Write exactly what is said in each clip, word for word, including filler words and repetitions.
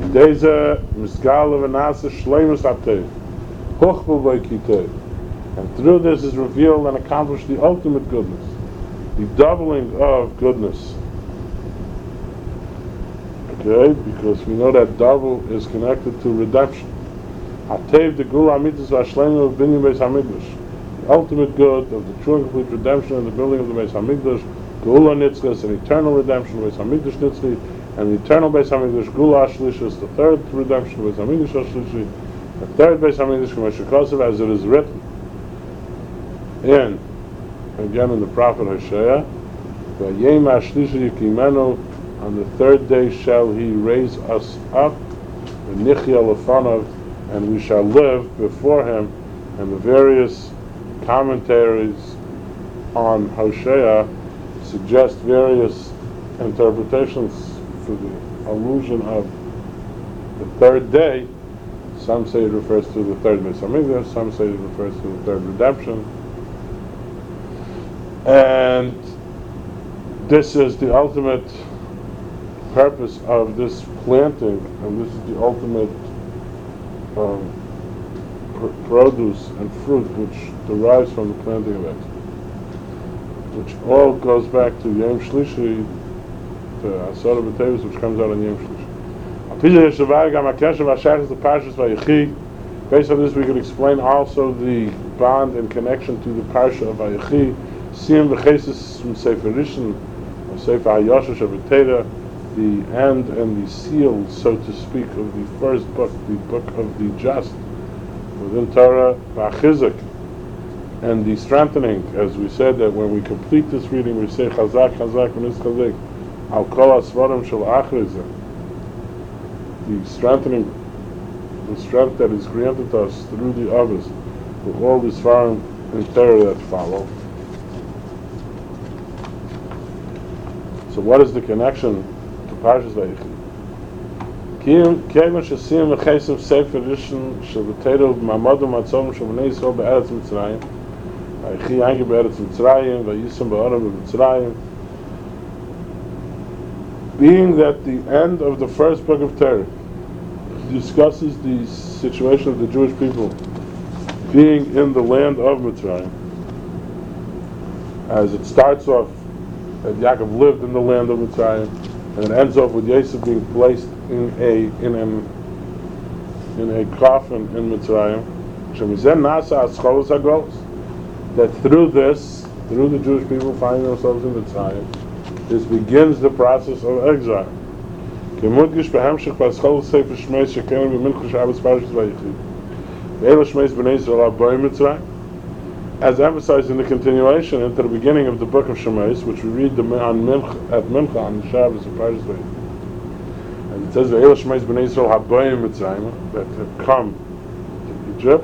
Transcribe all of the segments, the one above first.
Deze misgala v'nasa shleimus atei, hochbul v'kitei. And through this is revealed and accomplished the ultimate goodness, the doubling of goodness. Okay, because we know that double is connected to redemption. Ateiv de gula mitzvah v'ashleimu of binyan beis hamikdash. The ultimate good of the true and complete redemption and the building of the Beis Hamikdash, Geula Nitzchas, an eternal redemption of Beis Hamikdash Nitzchi, and the eternal Beis Hamikdash Geula Ashlishis, the third redemption of Beis Hamikdash Ashlishi, the third Beis Hamikdash K'meshikosav, as it is written in, again in the prophet Hosea, Vayem Ashlishi Yikimenu, on the third day shall he raise us up, V'nichya Lefanav, and we shall live before him, and the various commentaries on Hosea suggest various interpretations for the allusion of the third day. Some say it refers to the third Beis Hamikdash, some say it refers to the third redemption. And this is the ultimate purpose of this planting, and this is the ultimate um, produce and fruit which derives from the planting of exile, which all goes back to Yom Shlishi, to Asara B'Tevis, which comes out on Yom Shlishi. Based on this, we could explain also the bond and connection to the Parsha of Vayechi, Siyam V'Chesis from Sefer Rishon, or Sefer HaYoshesh of B'Tera, the end and the seal, so to speak, of the first book, the book of the just, within Torah, V'Achizuk, and the strengthening, as we said, that when we complete this reading, we say Chazak, Chazak, V'Nis Chazak, Al Kol HaSvarim Shel Achrizah, the strengthening, the strength that is granted to us through the others, with all the Svarim and Torah that follow. So what is the connection to Parshas Vayechi? Kevin Shasim V'Chesim Sefer Rishon Shel B'Teira V'Mamadu Matzom Shel B'nei Yisrael Be'eretz Mitzrayim Vayechi Yanki Be'eretz Mitzrayim Vayisam Ba'oram B'Mitzrayim. Being that the end of the first book of Torah discusses the situation of the Jewish people being in the land of Mitzrayim, as it starts off that Yaakov lived in the land of Mitzrayim, and it ends off with Yosef being placed in a in an in a coffin in Mitzrayim. That through this, through the Jewish people finding themselves in Mitzrayim, this begins the process of exile. As emphasized in the continuation into the beginning of the book of Shemais, which we read the, on Mincha, at Mincha on the Shabbos of Parshas Vayechi. And it says, "Ve'el Shemais b'nei Yisrael habayim Mitzrayim," that have come to Egypt.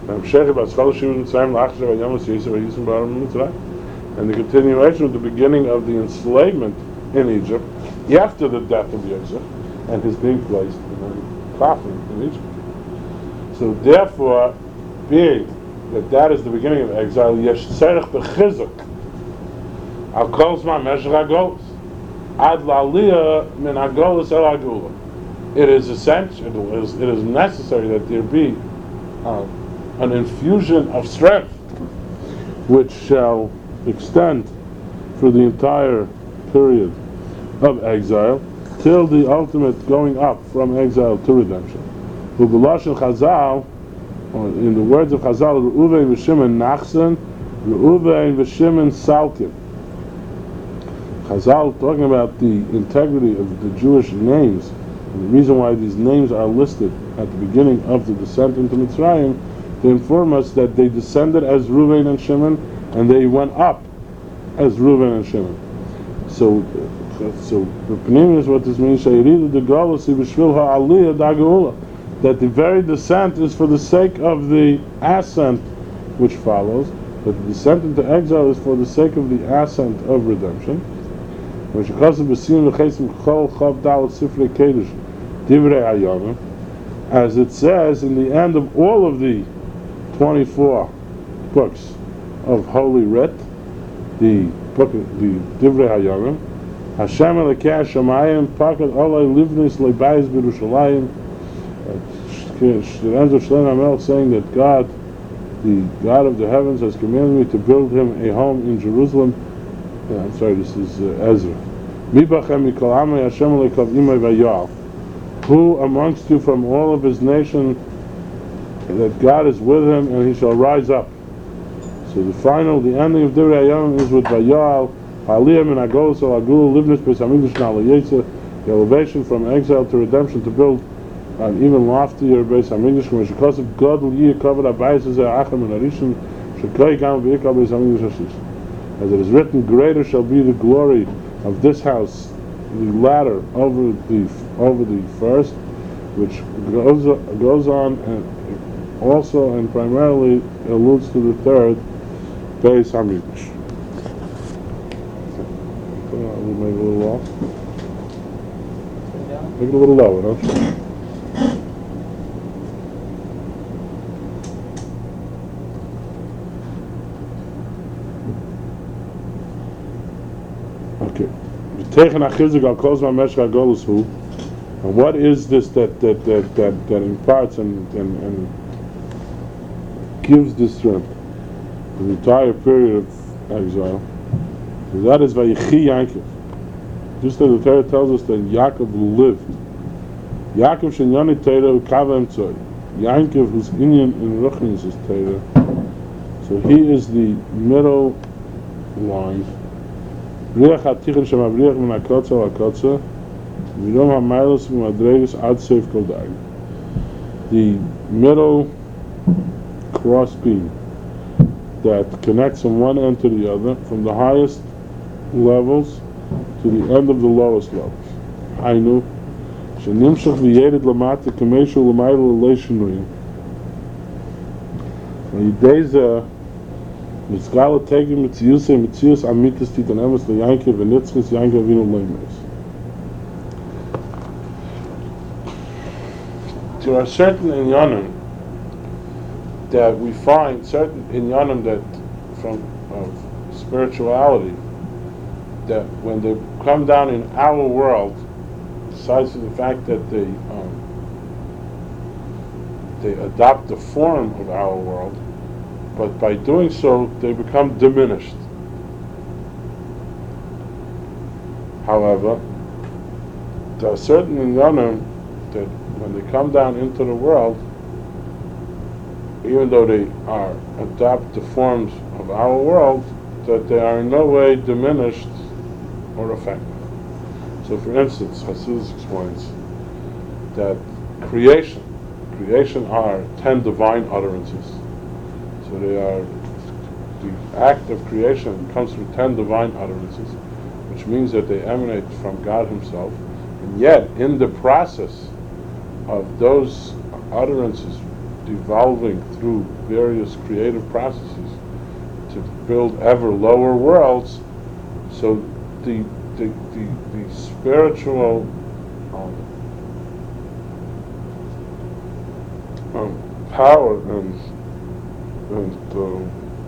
And the continuation of the beginning of the enslavement in Egypt after the death of Yosef and his being placed in a coffin in Egypt. So therefore, being that that is the beginning of exile, yesh tzerich b'chizuk al kol zman meshech hagolos ad la'aliyah min hagolos el hagula. It is essential, it is, it is necessary that there be uh, an infusion of strength which shall extend for the entire period of exile till the ultimate going up from exile to redemption. U'b'lashon Chazal, in the words of Chazal, Reuven v'Shimon Nachsan, Reuven v'Shimon Salkin. Chazal talking about the integrity of the Jewish names, and the reason why these names are listed at the beginning of the descent into Mitzrayim, to inform us that they descended as Reuven and Shimon, and they went up as Reuven and Shimon. So, so the Pneumius, what this means, Shayridu de Galasi b'Shvil ha'aliyah da'geula, that the very descent is for the sake of the ascent which follows, that the descent into exile is for the sake of the ascent of redemption. As it says in the end of all of the twenty-four books of Holy Writ, the book of the Divrei Hayamim, Hashem Elokei Hashamayim Pakad Olay Livnis Lebayis B'Yerushalayim. The end of Shlomo HaMelech saying that God, the God of the heavens, has commanded me to build him a home in Jerusalem. Yeah, I'm sorry, this is uh, Ezra. Mi bachem mikol amei Hashem Elokei imay vayal. Who amongst you from all of his nation that God is with him and he shall rise up. So the final, the ending of Divrei Hayom is with Vayal, Aliyah min Hagolus al Agul, Livnis Beis Hamikdash Na'al Yetzer, the elevation from exile to redemption to build an even loftier Beis Hamikdash. When Shekosef Godel Yeh Kavod Habayis Hazeh Achem and Arishin, Shekoi Gam V'Yikal Beis Hamikdash Hashish. As it is written, greater shall be the glory of this house, the latter over the over the first, which goes goes on and also and primarily alludes to the third, Beis Hamikdash. We'll make it a little off. Make it a little lower, don't you? Okay. And what is this that that that that, that imparts and, and, and gives this strength? The entire period of exile. So that is Vayichi Yaakov. Just as the Torah tells us that Yaakov lived. Yaakov shenyani Torah ukava emtzoi. Yaakov whose inyan in Ruchnis is Torah. So he is the middle line. Riach hatichen shemabriach min hakotza hakotza. Midom hamaylos v'madregus ad seif kol dag. The middle cross beam that connects from one end to the other, from the highest levels to the end of the lowest levels. Hainu, shenimshach v'yered lamata kameshu l'maylo l'lei shinuyim. V'yidei mitzgala tegim mitziyusei mitziyus amitis titan emes l'yankiv v'nitzchis yankiv v'inu leimes. There are certain inyanim that we find, certain inyanim that from of spirituality, that when they come down in our world, besides the fact that they um, they adopt the form of our world, but by doing so they become diminished. However, there are certain inyanim that when they come down into the world, even though they are adopt the forms of our world, that they are in no way diminished or affected. So for instance, Hasidus explains that creation, creation are ten divine utterances. So they are, the act of creation comes from ten divine utterances, which means that they emanate from God himself, and yet in the process of those utterances evolving through various creative processes to build ever lower worlds, so the the, the, the spiritual um, um, power and and uh,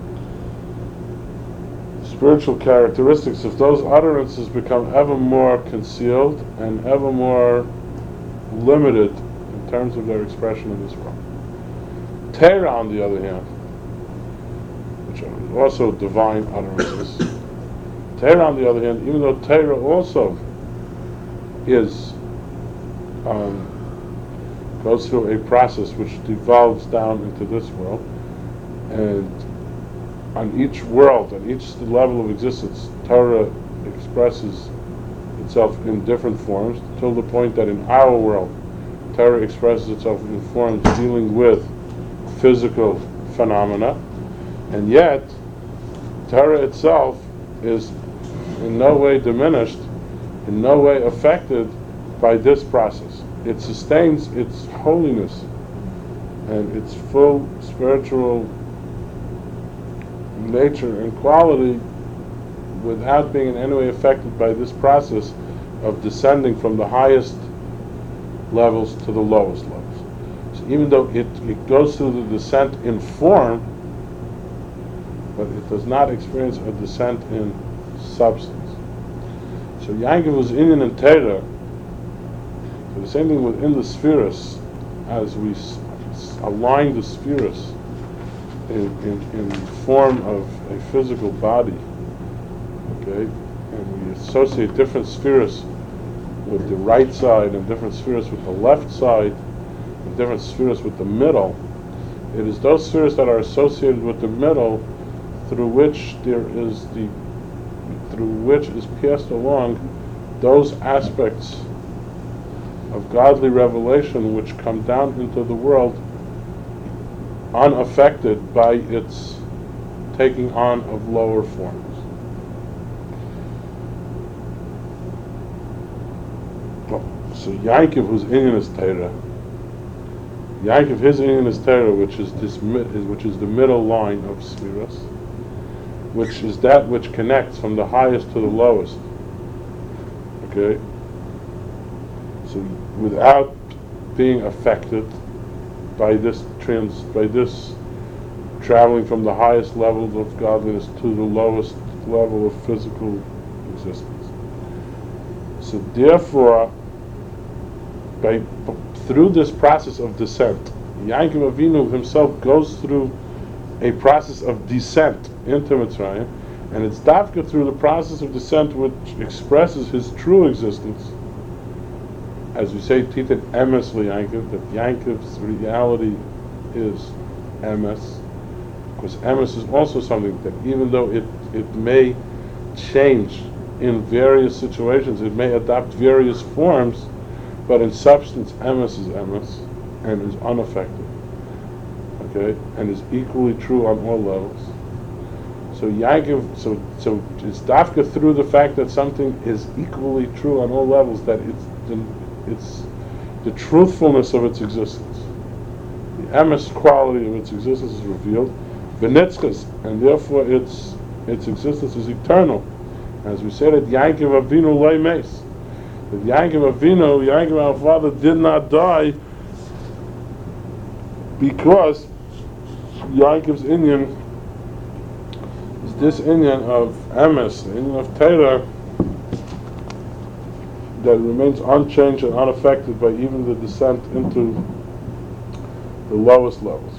spiritual characteristics of those utterances become ever more concealed and ever more limited in terms of their expression in this world. Torah, on the other hand, which are also divine utterances, Torah, on the other hand, even though Torah also is um, goes through a process which devolves down into this world, and on each world, on each level of existence, Torah expresses itself in different forms, till the point that in our world, Torah expresses itself in forms dealing with physical phenomena, and yet Torah itself is in no way diminished, in no way affected by this process. It sustains its holiness and its full spiritual nature and quality without being in any way affected by this process of descending from the highest levels to the lowest levels. So even though it, it goes through the descent in form, but it does not experience a descent in substance. So So Yankov was Inyan and Torah. So the same thing within the spheres, as we s- s- align the spheres in, in, in form of a physical body, okay, and we associate different spheres with the right side and different spheres with the left side and different spheres with the middle. It is those spheres that are associated with the middle through which there is the through which is passed along those aspects of godly revelation which come down into the world unaffected by its taking on of lower forms. So Yankov, whose inyan is Torah, Yankov, his inyan is Torah, which is this, mid, which is the middle line of spheres, which is that which connects from the highest to the lowest. Okay. So without being affected by this trans, by this traveling from the highest levels of godliness to the lowest level of physical existence. So therefore, by through this process of descent, Yaakov Avinu himself goes through a process of descent into Mitzrayim, and it's Dafka through the process of descent which expresses his true existence. As we say, Titet Emes LeYankov, that Yankov's reality is Emes, because Emes is also something that even though it, it may change in various situations, it may adopt various forms, but in substance, Emes is Emes, and is unaffected, okay, and is equally true on all levels. So Yaakov, so so it's Dafka through the fact that something is equally true on all levels, that it's the, it's the truthfulness of its existence, the Emes quality of its existence is revealed, V'nitzchus, and therefore its its existence is eternal. As we said, that Yaakov Avinu loy meis, that Yaakov Avinu, Yaakov our father, did not die because Yaakov's inyan is this inyan of Emes, the inyan of Torah, that remains unchanged and unaffected by even the descent into the lowest levels.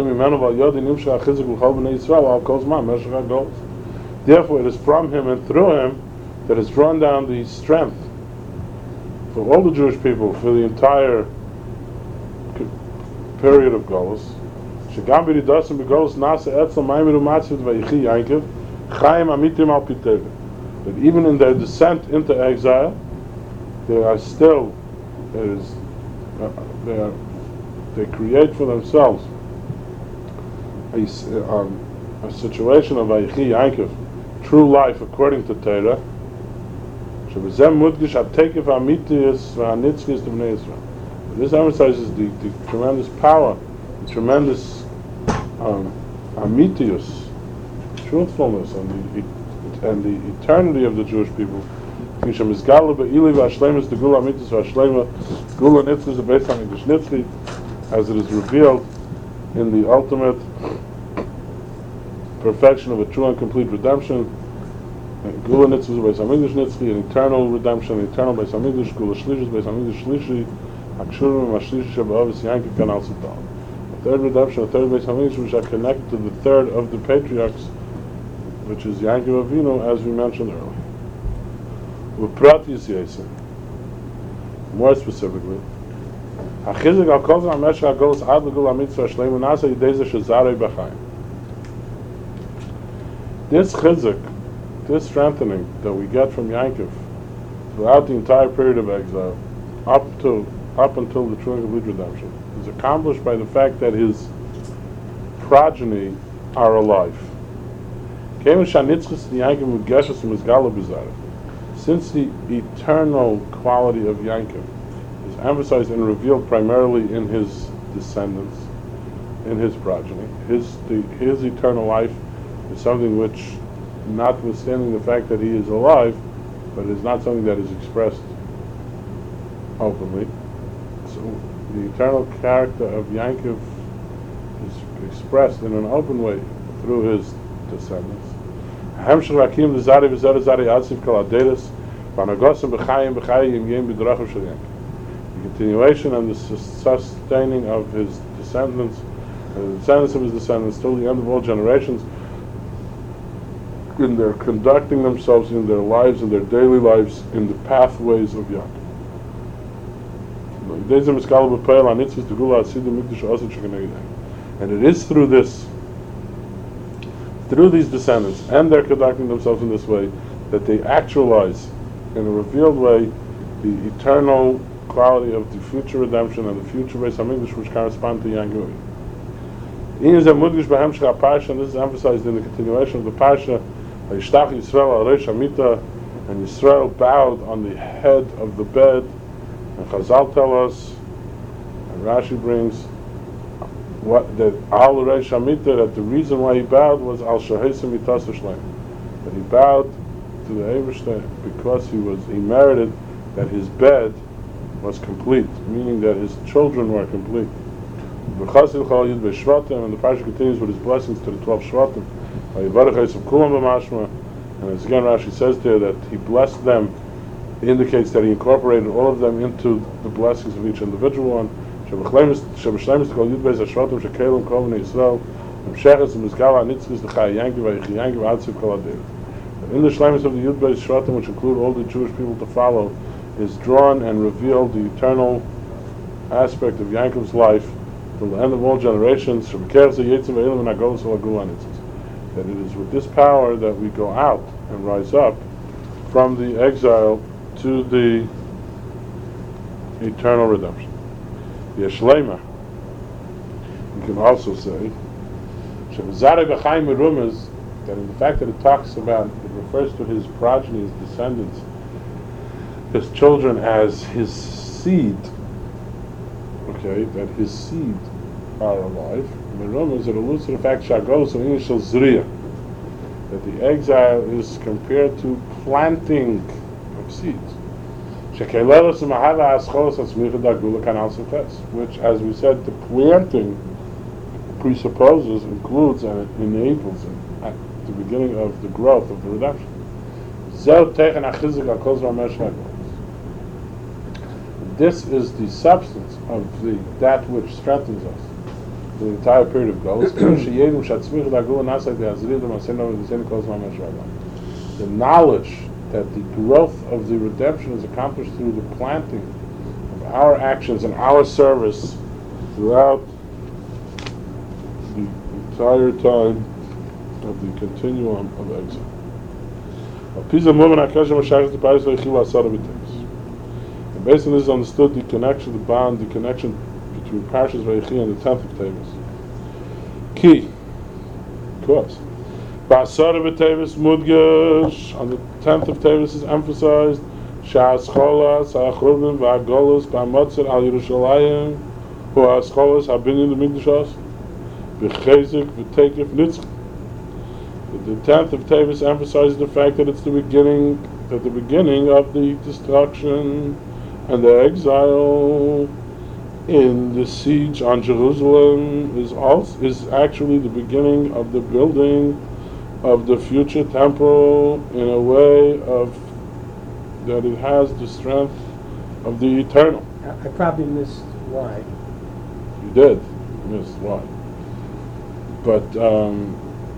Therefore, it is from him and through him that is drawn down the strength for all the Jewish people for the entire period of Golus. That even in their descent into exile, they are still, there is, uh, they are, they create for themselves a, um, a situation of Vayichi Yankov, true life according to Torah. This emphasizes the, the tremendous power, the tremendous um, amitius, truthfulness, and the, and the eternity of the Jewish people. As it is revealed in the ultimate perfection of a true and complete redemption, Gula Nitzvah Beis Hamikdash Nitzchi, an eternal redemption, an eternal Beis Hamikdash, Gula Shlishis Beis Hamikdash Shlishi, Akshurim Mashlishi Shabba'avis Yankiv Kanal Sital. The third redemption, the third Beis Hamikdash, which are connected to the third of the patriarchs, which is Yaakov Avinu, as we mentioned earlier. U'prat Yisyesim. More specifically, Hachizik al Kol Zman Meshach HaGolus Ad L'Gula Mitzvah Shleimu Nasa Yidei Zeh Shezarei B'chaim. This chizik, this strengthening that we get from Yankov throughout the entire period of exile, up to up until the true and complete redemption, is accomplished by the fact that his progeny are alive. Since the eternal quality of Yankov is emphasized and revealed primarily in his descendants, in his progeny, his the, his eternal life is something which, notwithstanding the fact that he is alive, but is not something that is expressed openly. So the eternal character of Yankov is expressed in an open way through his descendants. V'anagosim b'chayim b'chayim yim b'drachav shel Yankiv. The continuation and the sustaining of his descendants, and the descendants of his descendants till the end of all generations, in their conducting themselves in their lives, in their daily lives, in the pathways of Yaakov. And it is through this, through these descendants, and they're conducting themselves in this way, that they actualize, in a revealed way, the eternal quality of the future redemption and the future Beis HaMikdash, which correspond to Yaakov. And this is emphasized in the continuation of the Parsha. Yishtach Yisrael al Reish Hamita, and Yisrael bowed on the head of the bed. And Chazal tell us, and Rashi brings, what that al Reish Hamita, that the reason why he bowed was al Shahesim Mitas Shleim, that he bowed to the Eibishter because he was he merited that his bed was complete, meaning that his children were complete. And the Parsha continues with his blessings to the twelve Shvatim. And as again Rashi says there that he blessed them, it indicates that he incorporated all of them into the blessings of each individual one. In the shleimus of the Yud Beis Shvatim, which include all the Jewish people to follow, is drawn and revealed the eternal aspect of Yaakov's life till the end of all generations. That it is with this power that we go out and rise up from the exile to the eternal redemption. Yeshlema, you can also say, that in the fact that it talks about, it refers to his progeny, his descendants, his children as his seed, okay, that his seed are alive. Merumas, it alludes to the fact Shagos and initial Zriya, that the exile is compared to planting of seeds. Which, as we said, the planting presupposes, includes, and it enables it at the beginning of the growth of the redemption. This is the substance of the that which strengthens us the entire period of growth. The knowledge that the growth of the redemption is accomplished through the planting of our actions and our service throughout the entire time of the continuum of exile. And based on this is understood the connection, the bond, the connection between Parshas Vayechi and the tenth of Tevis. Key, of course. Ba'asar v'Tevis mudgash, on the tenth of Tevis is emphasized Sha'as cholas ha'achruvim v'agolus ba'motzir al Yerushalayim hu ha'ascholas ha'binyan l'mikdashos v'chezik v'tekef nitzch. The tenth of Tevis emphasizes the fact that it's the beginning, that the beginning of the destruction and the exile in the siege on Jerusalem is also is actually the beginning of the building of the future temple in a way of that it has the strength of the eternal. I, I probably missed why. You did miss why, but um,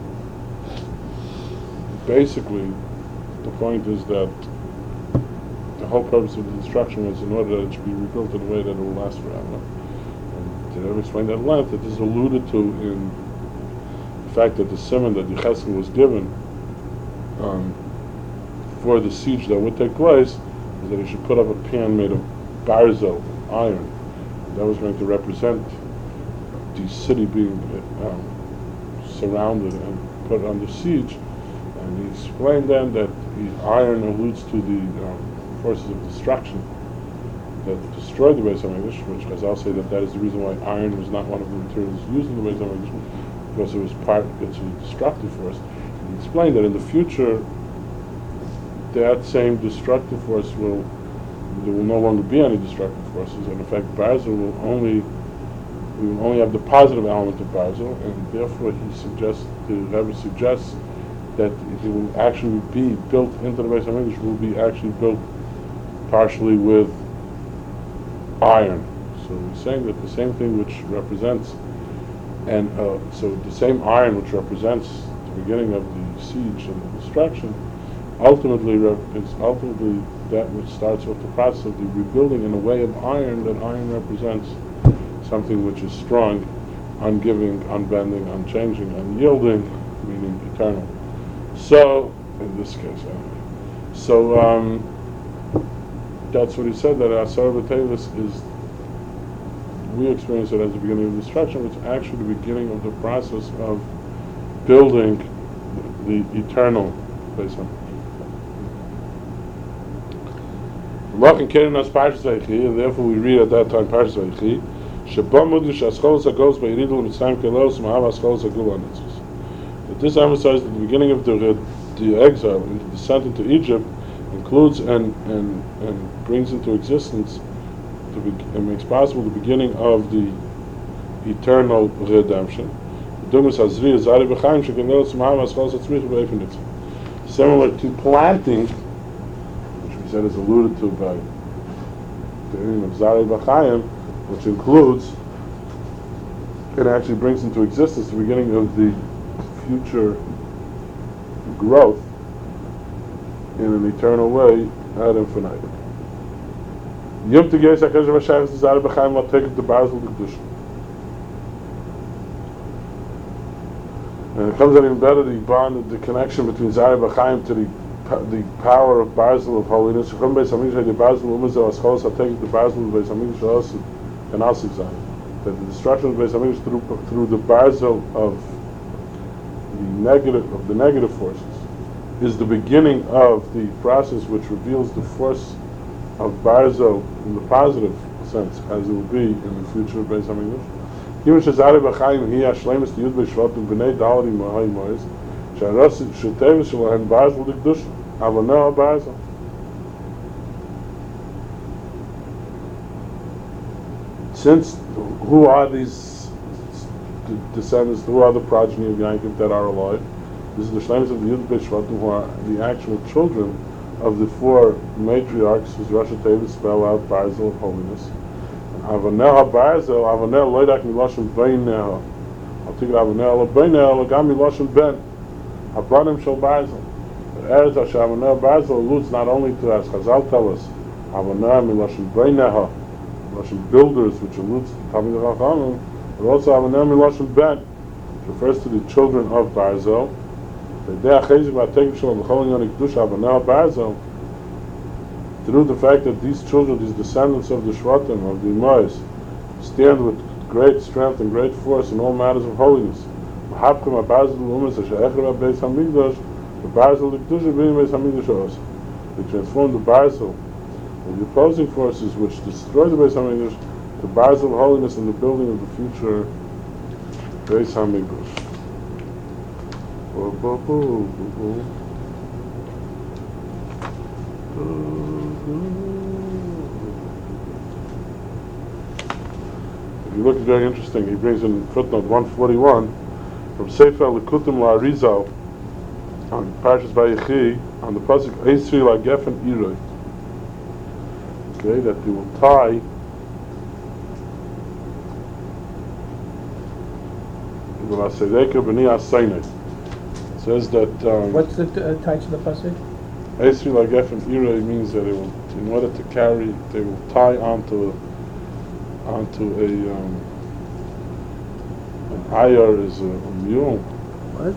basically the point is that the whole purpose of the destruction was in order that it should be rebuilt in a way that it will last forever. And to have explained at length, that this is alluded to in the fact that the simon that Yechezkel was given um, for the siege that would take place is that he should put up a pan made of barzel, iron. That was going to represent the city being um, surrounded and put under siege. And he explained then that the iron alludes to the um, forces of destruction that destroyed the Beis HaMikdash, which Chazal say that that is the reason why iron was not one of the materials used in the Beis HaMikdash, because it was part, it's a destructive force. And he explained that in the future, that same destructive force will, there will no longer be any destructive forces, and in fact, Barzel will only, we will only have the positive element of Barzel, and therefore he suggests, the Rebbe suggests that it will actually be built into the Beis Hamikdash will be actually built partially with iron. So we're saying that the same thing which represents, and uh, so the same iron which represents the beginning of the siege and the destruction, ultimately rep- is ultimately that which starts with the process of the rebuilding in a way of iron. That iron represents something which is strong, ungiving, unbending, unchanging, unyielding, meaning eternal. So, in this case, uh, so um, that's what he said, that Asar B'Tevis is, we experience it as the beginning of destruction, it's actually the beginning of the process of building the, the eternal Beis Hamikdash. And therefore we read at that time Parshas Vayechi, that this emphasizes that the beginning of the, the exile, the descent into Egypt, includes and, and, and brings into existence, the be- and makes possible the beginning of the eternal redemption. Similar to planting, which we said is alluded to by the meaning of Zari B'chaim, which includes and actually brings into existence the beginning of the future growth in an eternal way ad infinitum. Yom Tigay Shakash V'Shachas Zari B'chaim will take it to Basel L'Kedusha. And it comes out even better, the bond, the connection between Zari B'chaim to the the power of Basel of holiness. The that the destruction of the Beis Hamikdash through through the Basel of the negative of the negative forces is the beginning of the process which reveals the force of Basel in the positive sense, as it will be in the future of Beis Hamikdash. Even Shazari B'Chaim Hi Hashlemus Yud B'Shvatim B'nei Daladi Mahai Mois Sharas Shetevus Shalahem Basel L'Kedusha Avonah Basel. Since who are these descendants? Who are the progeny of Yaakov that are alive? This is the Shlemus of the Yud B'Shvatim, who are the actual children of the four matriarchs whose Rosh Hashanah spell out Basel of holiness. Avonah Basel, Avonah Loidak Miloshem Beinah. I'll take it Avonah Beinah, Lagam Miloshem Ben. Abanim Shel Basel. Eretz Hashavanah Basel alludes not only to, as Chazal tell us, Avonah Miloshem Beinah, Miloshem builders, which alludes to Talmid Chachamim, but also Avonah Miloshem Ben, which refers to the children of Basel. Through the fact that these children, these descendants of the Shvatim, of the Imais, stand with great strength and great force in all matters of holiness. They transform the Basel, the opposing forces which destroy the Beis Hamikdash, to Basel of holiness and the building of the future Beis Hamikdash. If you look, it's very interesting. He brings in footnote one forty-one from Sefer Lekutim LaArizal on Parshas Vayechi on the pasuk Eisri LaGefen Iroi. Okay, that they will tie the Lasedeka B'ni Asainai. It says that um, What's the uh, title of the pasuk? Eisri LaGefen Iroi means that they will, in order to carry, they will tie onto onto a um, an ayar is a, a mule. What?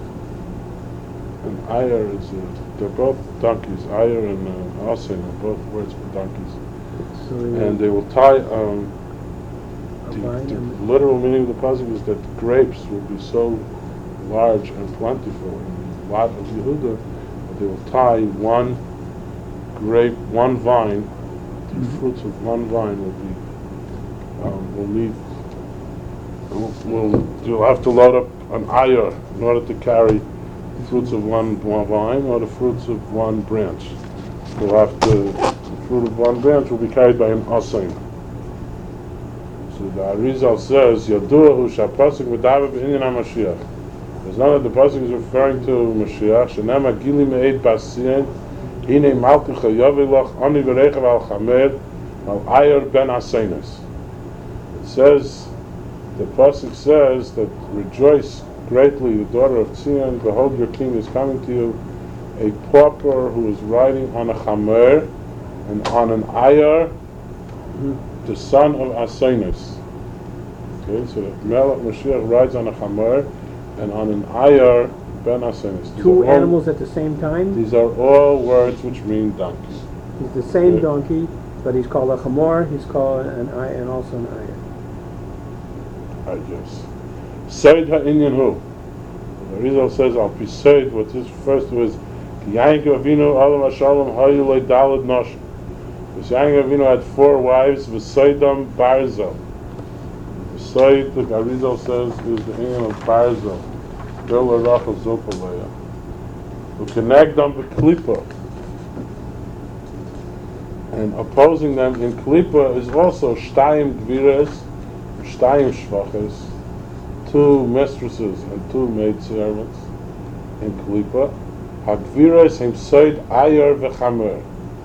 An ayar is a, they're both donkeys. Ayar and uh, asin are both words for donkeys. So And they will tie. Um, a the, vine the and- literal meaning of the pasuk is that grapes will be so large and plentiful in the lot of Yehuda that they will tie one grape, one vine. The Mhm. fruits of one vine will be um, will need. Will, will you'll have to load up an ayar in order to carry the fruits of one, one vine or the fruits of one branch. You'll have to. The fruit of one branch will be carried by an asain. So the Arizal says, Yaduahu shapasik v'davar b'inyan HaMashiach. There's none of the pasuk is referring to Mashiach. Shenema gili me'ed basiyin, hine malti chayavilach ani v'rechav al chamer al ayer ben asenes. It says, the pasuk says that rejoice greatly, the daughter of Tzion, behold your king is coming to you, a pauper who is riding on a chamer and on an ayer, the son of Asenes. Okay, so the Melech Mashiach rides on a chamer and on an ayer ben Asenes. These Two are all- animals at the same time. These are all words which mean donkey. He's the same Yeah. donkey, but he's called a chamor. He's called an ay and also an ayer. I guess. Seid ha'inyan hu. The Rizal says, Al pi seid, what this refers to is, Ki Yaakov Avinu Olam HaShalom hayu le daled noshim. Because Yaakov Avinu had four wives, v'seidam barzel. V'seid, the Arizal says, is the name of barzel. Bil Rachel Zopaleya. U'kenegdam b'klipa. And opposing them in klipa is also shtayim gviras, shtayim shvaches, two mistresses and two maidservants in klipa. Hagviras himsoid ayer v'chamer.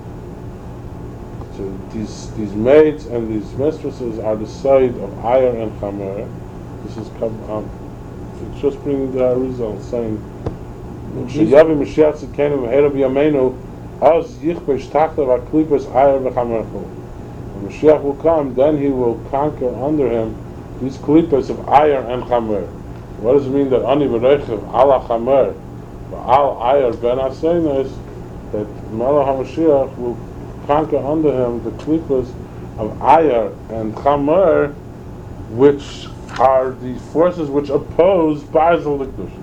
So these these maids and these mistresses are the side of ayer and chamer. This is um, it's just bringing the result saying, "Sheyavi Mashiach tzidkenu v'hera b'yameinu, az yichbesh tachtav haklipas ayer v'chamer." When Mashiach will come, then he will conquer under him these klipas of ayer and chamer. What does it mean that ani v'reichev ala chamer? Al Ayer Ben Asenes, that Melech HaMashiach will conquer under him the klipas of Ayer and Chamer, which are the forces which oppose Barzel L'Kedusha.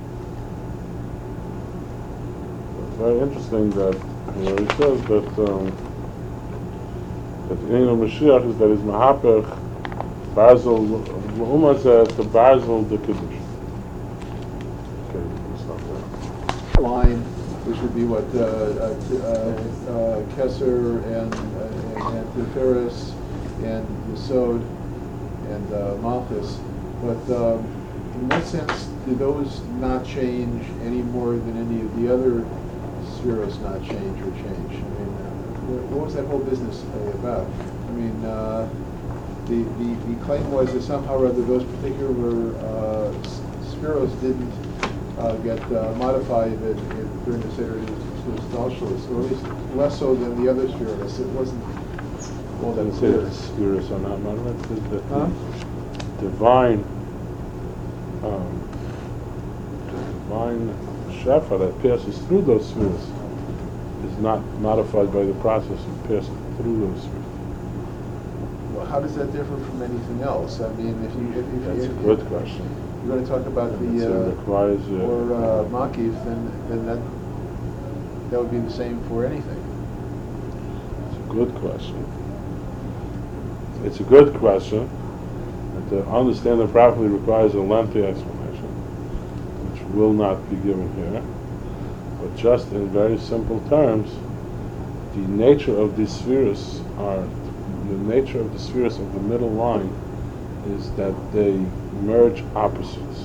It's very interesting that where he says that um, that the name of Mashiach is that his Mahapech Barzel L'Umazeh to Barzel L'Kedusha. Okay, we'll stop there. Line, which would be what uh, uh, uh, Kesser and uh, and Tiferes and Yesod and uh, Malchus, but um, in what sense do those not change any more than any of the other spheres not change or change? I mean, uh, what, what was that whole business about? I mean, uh, the, the the claim was that somehow or other those particular uh, spheres didn't Uh, get uh, modified in, in, during the Seder to Stalshalis, or at least less so than the other spheres. It wasn't all that Doesn't say clear. that the spheres are not modified. It says that Huh? the divine, um, the divine shefa that passes through those spheres is not modified by the process of passing through those spheres. Well, how does that differ from anything else? I mean, if you if, if, That's if, a good if question. you're going to talk about And the it uh, requires uh, or uh, Makif, then then that that would be the same for anything. it's a good question. It's a good question, and to understand it properly requires a lengthy explanation, which will not be given here. But just in very simple terms, the nature of these spheres are, the nature of the spheres of the middle line is that they merge opposites.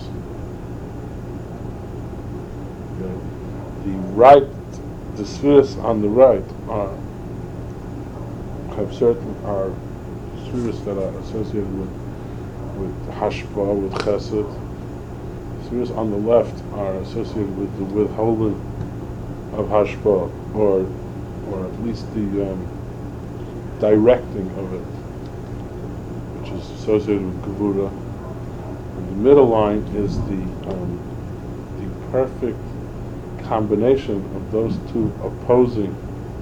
Okay? The right, the spheres on the right are have certain are spheres that are associated with with hashpa, with chesed. Spheres on the left are associated with the withholding of hashpa, or or at least the um, directing of it, which is associated with gevura. And the middle line is the um, the perfect combination of those two opposing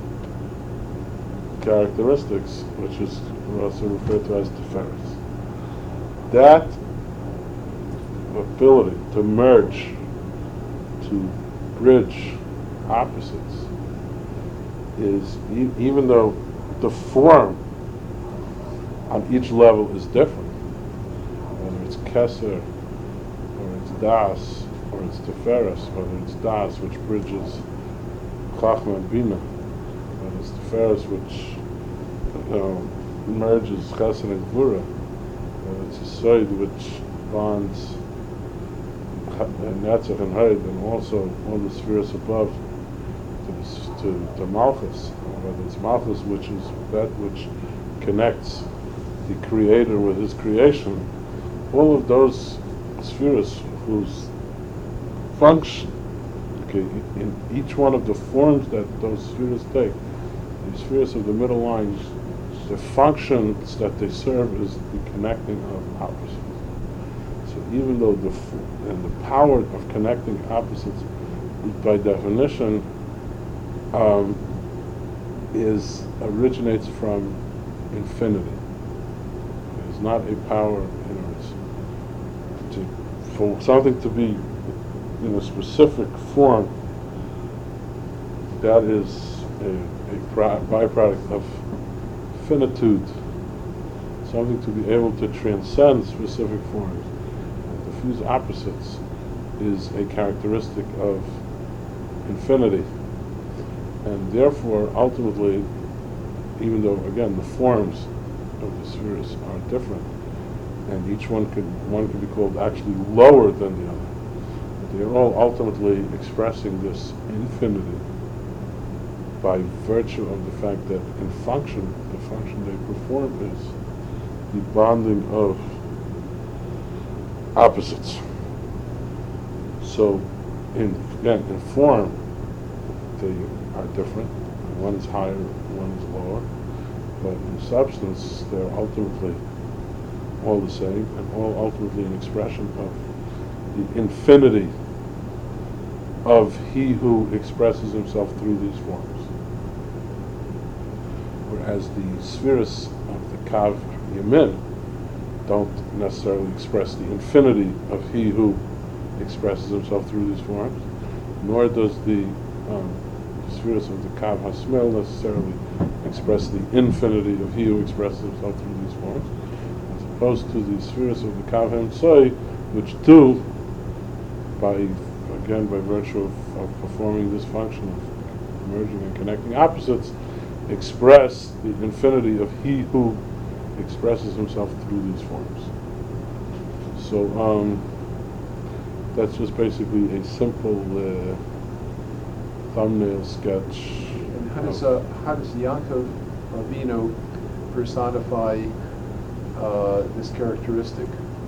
characteristics, which is also referred to as tiferes. That ability to merge, to bridge opposites, is e- even though the form on each level is different, whether it's Kesser, or it's Das, or it's Tiferes, whether it's Das, which bridges Chachma and Bina, whether it's Tiferes, which um, merges Chesed and Gvura, whether it's a Soid, which bonds Netzach and Hod, and also all the spheres above to, the, to, to Malchus, whether it's Malchus, which is that which connects the Creator with His creation, all of those spheres whose function, okay, in each one of the forms that those spheres take, the spheres of the middle lines, the functions that they serve is the connecting of opposites. So even though the f- and the power of connecting opposites, by definition, um, is originates from infinity. It's not a power, you know, it's to, for something to be in a specific form, that is a, a pro- byproduct of finitude, something to be able to transcend specific forms. And to fuse opposites is a characteristic of infinity. And therefore, ultimately, even though, again, the forms of the spheres are different, and each one could one could be called actually lower than the other, but they are all ultimately expressing this infinity by virtue of the fact that in function, the function they perform is the bonding of opposites. So, in again, in form, they are different. One is higher, one is lower. But in substance, they're ultimately all the same, and all ultimately an expression of the infinity of He who expresses Himself through these forms. Whereas the spheres of the Kav Yamin don't necessarily express the infinity of He who expresses Himself through these forms, nor does the um, spheres of the Kav HaSmel necessarily express the infinity of He who expresses Himself through these forms, as opposed to the spheres of the Kav HaMtsoi, which do, by again by virtue of, of performing this function of merging and connecting opposites, express the infinity of He who expresses Himself through these forms. So um, that's just basically a simple uh, thumbnail sketch. And how does uh, how does Yaakov Avinu personify uh, this characteristic?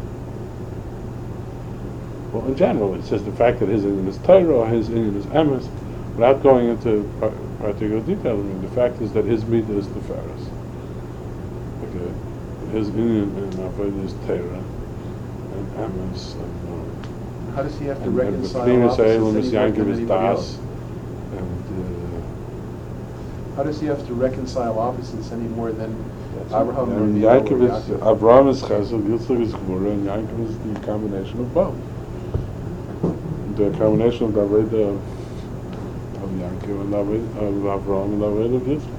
Well, in general, it says the fact that his Indian is Torah or his Indian is Emes, without going into par- particular detail. I mean, the fact is that his midah is the Pharaohs. Okay, his Indian and Avodah is Torah and Emes. And, um, How does he have to and, reconcile and opposites any more Messiah than is anybody Das. else? And How does he have to reconcile opposites any more than uh, Abraham or and Yaakov? Yaakov is Abraham is Chesed, Yitzchak is Gvura, and Yaakov is the combination of both. The combination of the Avodah of, of Yaakov and the Avodah of Abraham and the Avodah of Yitzchak.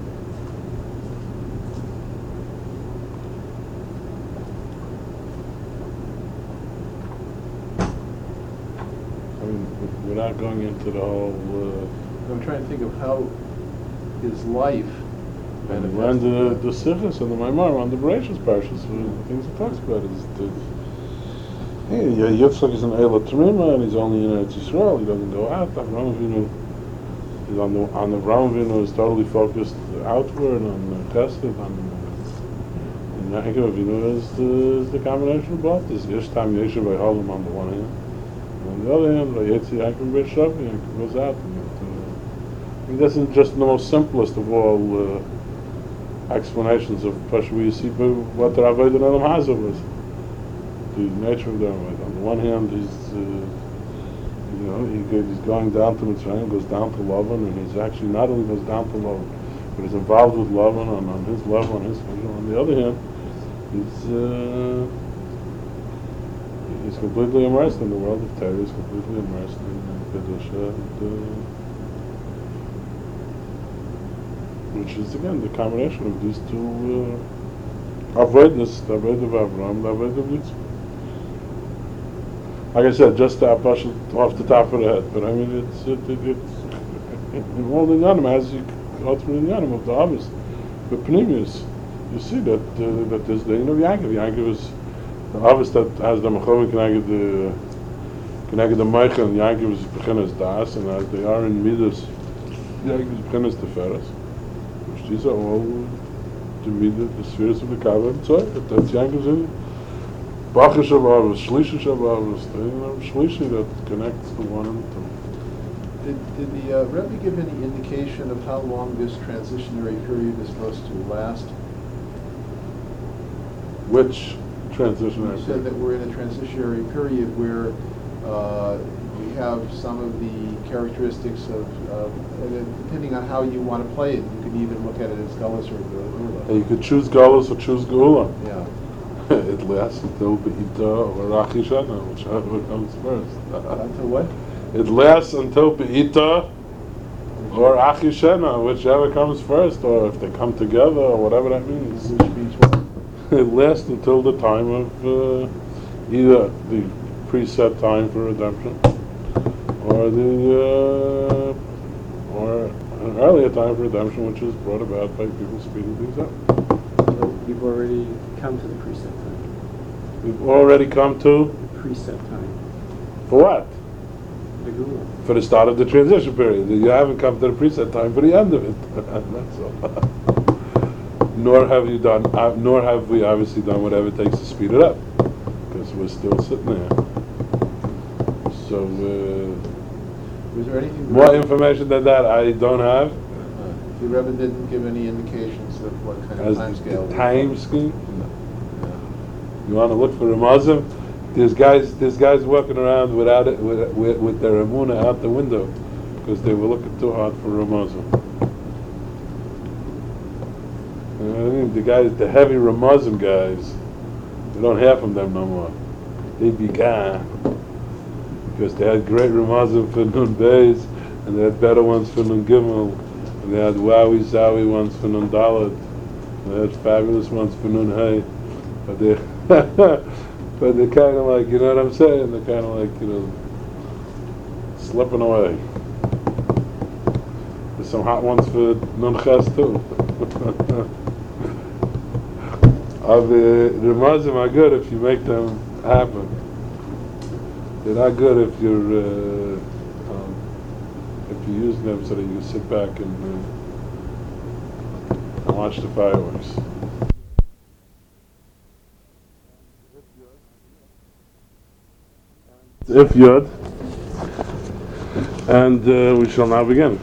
I mean, without going into the whole, uh, I'm trying to think of how his life and when the the Sichos and the Maimar on the Bereshis Parshas, the things it talks about is the hey, Yitzchak is an Eila Trima and he's only in Eretz Yisrael. He doesn't go out. Avraham Avinu is on the on the Avraham Avinu is totally focused outward on Chesed. On and Yaakov Avinu is the is the combination of both. There's Ishtam Yeshiv by Holim on the one hand, and on the other hand, Vayetzi Yaakov Be'Shav, Yaakov goes out. And, uh, I mean, that's just the most simplest of all. Uh, explanations of Pasha where you see what the Avodah Olam Hazeh was, the nature of the Avodah. On the one hand, he's uh, you know he, he's going down to Mitzrayim, goes down to Lavan, and he's actually not only goes down to Lavan, but he's involved with Lavan on, on his level, on his level. On the other hand, he's uh, he's completely immersed in the world of Torah. He's completely immersed in Kedusha. And, uh, which is again the combination of these two uh, avodas, the avodah of Abraham, the avodah of Yitzchak. Like I said, just to push it off the top of the head, but I mean it's it, it, it's in all the yanim as you go through the yanim of the Abbas, the Pneumius, you see that uh, that there's the you know Yaakov. Yaakov is the Abbas that has the Mechovin Keneged the connected to Michael and Yankov is Bechinas Das, and as they are in Midas, Yankov is Bechinas Teferes, which these are all the Midas, the spheres of the Kabbal, and so that's Yankov's in Bacha Shabbat, Shlisha Shabbat, Shlishi that connects the one and the two. Did, did the uh, Rebbe give any indication of how long this transitionary period is supposed to last? Which transitionary You said that we're in a transitionary period where uh, we have some of the characteristics of, uh, depending on how you want to play it, you can even look at it as Gullus or Geula. And you could choose Galus or choose Geula. Yeah. It lasts until Be'ita or Achi Shana, whichever comes first. Until what? It lasts until Be'ita or Achi Shana, whichever comes first, or if they come together, or whatever that means. Which means what? It lasts until the time of uh, either the preset time for redemption, or the uh, or an earlier time for redemption, which is brought about by people speeding things up. So we've already come to the preset time. We've already come to The preset time. for what? The Geula. For the start of the transition period. You haven't come to the preset time for the end of it. That's all. Nor have you done, uh, nor have we obviously done whatever it takes to speed it up, because we're still sitting there. So, uh, Was there anything? the more Rebbe- information than that I don't have. Uh, The Rebbe didn't give any indications of what kind of As time scale. the time scheme. You want to look for a Muslim? There's guys, there's guys walking around without it, with, with, with their Emunah out the window, because they were looking too hard for a Muslim. You know what I mean? The guys, the heavy Ramazan guys, we don't have from them no more. They be gone. Because they had great Ramazan for Nun Beis, and they had better ones for Nun Gimel, and they had Wowie Zowie ones for Nun Dalet, and they had fabulous ones for Nun Hay. But they, but they're kind of like, you know what I'm saying? They're kind of like, you know, slipping away. There's some hot ones for Nun Ches too. Uh, the Ramazim are good if you make them happen. They're not good if you're uh, um, if you use them so that you sit back and, uh, and watch the fireworks. If Yod, and uh, we shall now begin.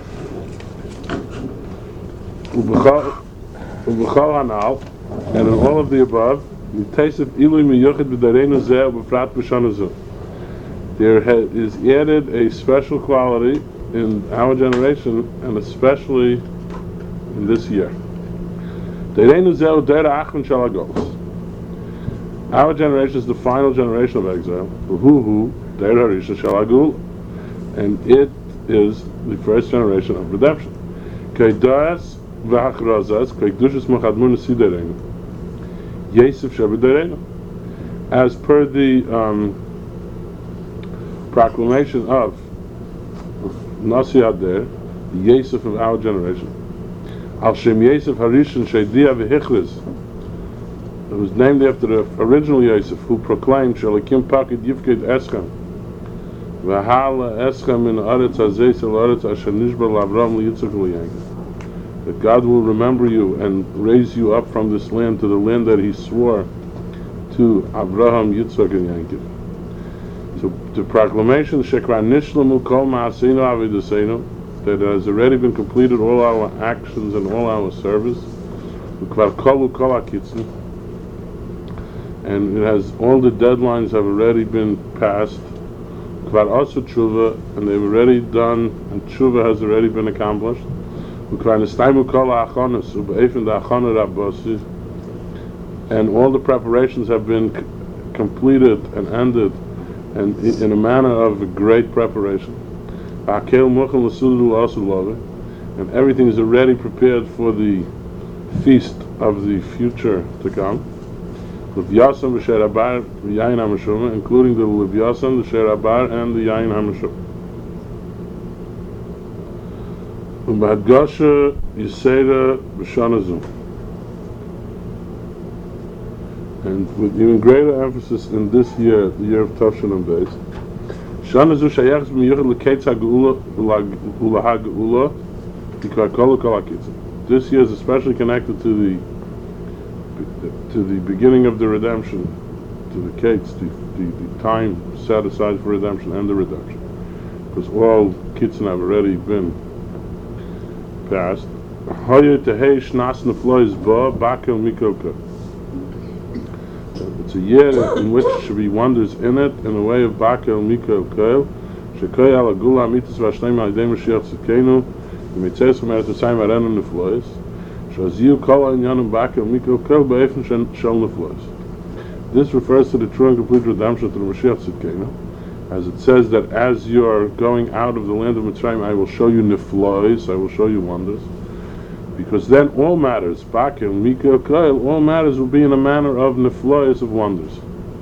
Ubechal Hanal. And in all of the above, there is added a special quality in our generation, and especially in this year. Our generation is the final generation of exile, and it is the first generation of redemption. As per the um, proclamation of Nasi Ader, the Yosef of our generation, Al Shem Yosef Harishon Sheidia V'Hichriz, it was named after the original Yosef who proclaimed Shalakim Pakid Yifkid Eschem V'Hala Eschem in Aretz Hazeh Sel Aretz Asher Nishbar L'Avram L'Yitzchak L'Yankov, that God will remember you and raise you up from this land to the land that He swore to Abraham, Yitzchak, and Yankov. So the proclamation Shekra Nishlamu Kol Ma'aseinu Avidaseinu, that has already been completed all our actions and all our service. Ukvar Kolu Kol HaKitzin, and it has all the deadlines have already been passed. Ukvar Asu Tshuva, and they've already done, and Tshuva has already been accomplished. And all the preparations have been c- completed and ended, and i- in a manner of a great preparation. And everything is already prepared for the feast of the future to come. Including the Levyasam, the Sherabar, and the Yain HaMashum. U'bahadgasha Yisera B'Shanazu, and with even greater emphasis in this year, the year of Tavshin and Beis, Shana zu shayach b'miyuchad l'keitz ha'geula u'laha geula because kol kol ha'kitzah. This year is especially connected to the to the beginning of the redemption, to the kates, the, the, the time set aside for redemption and the redemption, because all kitzin have already been passed. It's a year in which should be wonders in it, in the way of Bakel Mikol Koel. Shekoy ala gula mitzvah v'ashleim ha'idei Mashiach tzidkenu v'mitzvah v'meret tzayim arenu neflois shaziu kol ha'inyanim Bakel Mikol Koel ba'efen shel neflois. This refers to the true and complete redemption to the Mashiach tzidkenu, as it says that as you are going out of the land of Mitzrayim, I will show you neflois, I will show you wonders. Because then all matters, Bakel, Mikol, Koel, all matters will be in a manner of neflois, of wonders.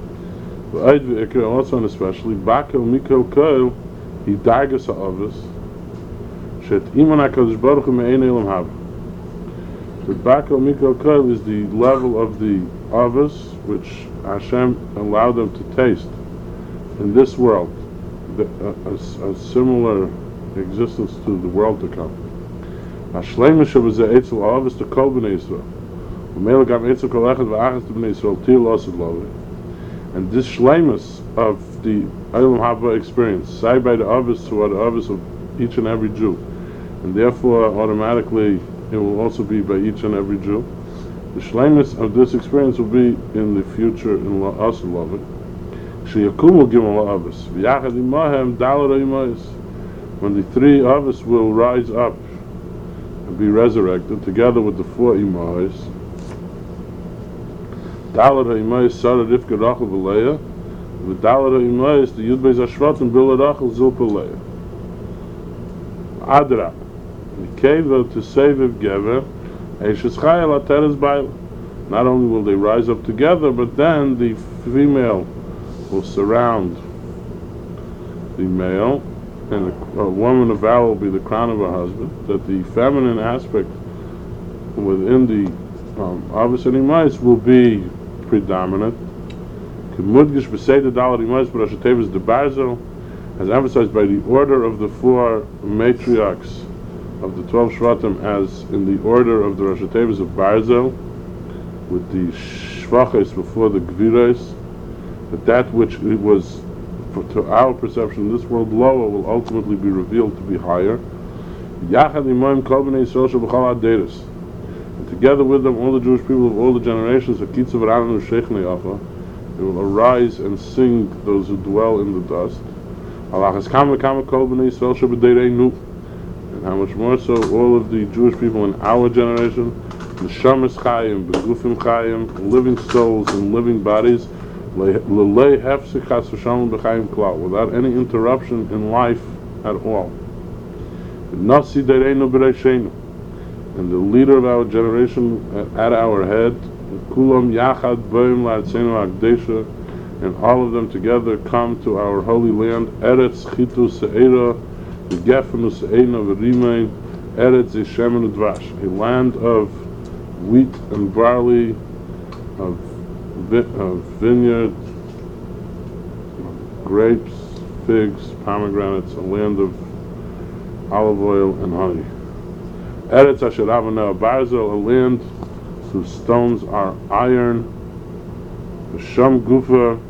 Also and especially, Bakel, Mikol, Koel, he dagas ha'avos, shet iman HaKadosh Baruch Hu me'ein elam haba. The Bakel, Mikol, Koel is the level of the avos which Hashem allowed them to taste in this world, the, a, a, a similar existence to the world to come. Hashleimus shabazeh etzel avos to kol b'nei Yisrael, u'meila gam etzel kol echad v'achas to b'nei Yisrael til osad lovi. And this shleimus of the Olam Haba experience, side by the avos to the avos of each and every Jew, and therefore automatically it will also be by each and every Jew. The shleimus of this experience will be in the future in osad lovi. Sheyakumu gimel avos v'yachad imahem dalad imayis. When the three avos will rise up and be resurrected together with the four imayis. Dalad imayis Sarah Rivka Rachel v'Leah. With dalad imayis the Yud Beis Hashvatim Bila Rachel Zilpa Leah. Adra Mikeva to Seviv Gever Eishes Chayil Ateres Baila. Not only will they rise up together, but then the female will surround the male, and a, a woman of valor will be the crown of her husband. That the feminine aspect within the um, avos and imayis will be predominant. K'mudgish b'seder dalad imayis b'Rosh Hashanah de Barzel, as emphasized by the order of the four matriarchs of the twelve Shvatim, as in the order of the Rosh Hashanah of Barzel, with the shvachos before the gviros. That that which it was, for, to our perception in this world, lower will ultimately be revealed to be higher. And together with them, all the Jewish people of all the generations, they will arise and sing those who dwell in the dust. And how much more so all of the Jewish people in our generation, Neshamas Chayim, Begufim Chayim, living souls and living bodies, without any interruption in life at all. And the leader of our generation at our head, and all of them together come to our holy land, Eretz Chitu Se'era, V'gefenu Se'ena V'rimein, Eretz Yishemen Udvash, a land of wheat and barley, of of vineyards, grapes, figs, pomegranates, a land of olive oil and honey. Eretz Asher Avonah Barzel, a land whose stones are iron. V'sham Gufa,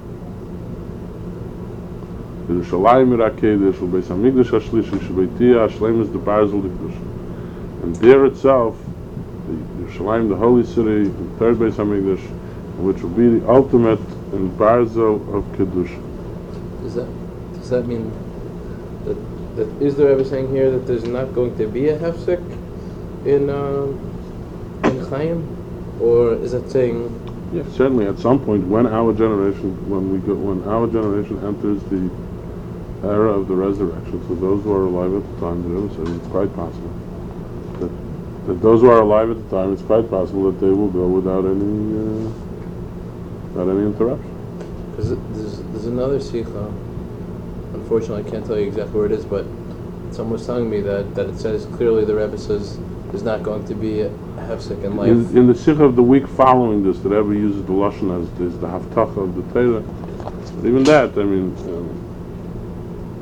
Yerushalayim Irakedesh, U'beis Hamikdash Hashlishi, Shebeitiyah Hashleimus de Barzel Likdush. And there itself, the Yerushalayim, the holy city, the third Beis Hamikdash, which will be the ultimate in Barzel of Kedusha. Does that does that mean that, that is there ever saying here that there's not going to be a hefsek in uh, in Chaim, or is that saying? Yeah, certainly at some point when our generation, when we go, when our generation enters the era of the resurrection, so those who are alive at the time, the Rebbe says it's quite possible that, that those who are alive at the time, it's quite possible that they will go without any. Uh, Without any interruption. Because there's, there's another sikha, unfortunately I can't tell you exactly where it is, but someone was telling me that, that it says clearly the Rebbe says there's not going to be a hefsek in life. In, in the sikha of the week following this, the Rebbe uses the lashon as is the haftacha of the Torah. But even that, I mean, um,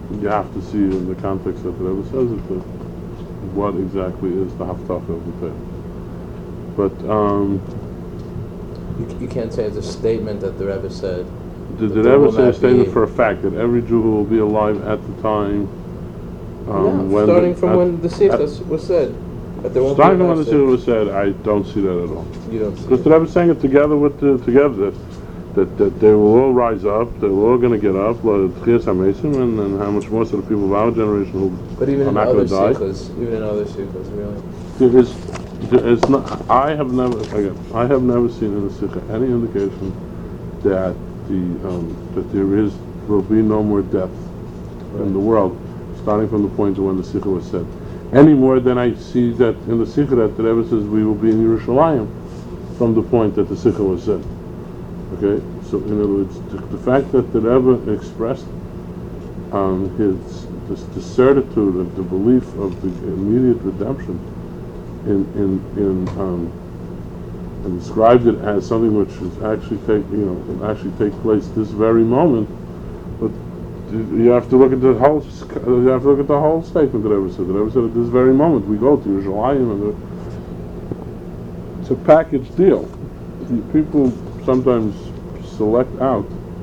you have to see in the context that the Rebbe says it, that what exactly is the Haftarah of the Torah. But um, You, c- you can't say it's a statement that the Rebbe said. did that the there Rebbe will say a not statement be- for a fact that every Jew who will be alive at the time? Um, yeah, when starting the, from at- when the at- Sichas was said. That there won't Starting be from a when the Hafsek. Siddur was said, I don't see that at all. You don't see Because it. the Rebbe is saying it together with the, together that, that that they will all rise up, they're all going to get up, like Tchias HaMesim, and then how much more so the people of our generation who But even are in not other going to die. Sichas, even in other Sichas, really. There is, there is not. I have never again. I have never seen in the Sikha any indication that the um, that there is will be no more death in the world, starting from the point of when the Sikha was said. Any more than I see that in the Sikha that the Rebbe says we will be in Yerushalayim from the point that the Sikha was said. Okay, so in other words, the, the fact that the Rebbe expressed um, his this, the certitude of the belief of the immediate redemption in in in um, and described it as something which is actually take you know can actually take place this very moment, but you have to look at the whole you have to look at the whole statement that Rebbe said. The Rebbe said at this very moment we go to Yerushalayim, and the, it's a package deal. The people sometimes select out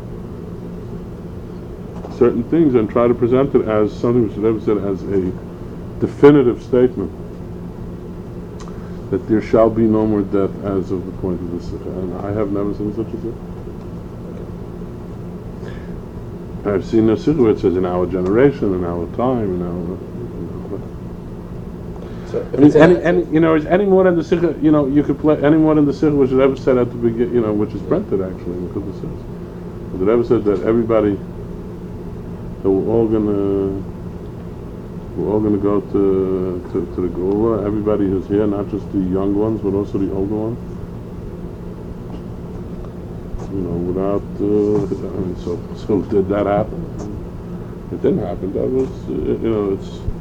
certain things and try to present it as something which the Rebbe said as a definitive statement that there shall be no more death as of the point of the Sikha. And I have never seen such a thing. I've seen a Sikha where it says in our generation, in our time, in our... So, I mean, any, any, you know, is any more than the Sikha, you know, you could play any more than the Sikha which the Rebbe said at the beginning, you know, which is printed actually, because the Sikha. But the Rebbe said that everybody, that we're all gonna, we're all gonna go to, to, to the Geula, everybody who's here, not just the young ones, but also the older ones. You know, without, uh, I mean, so, so did that happen? It didn't happen, that was, uh, you know, it's,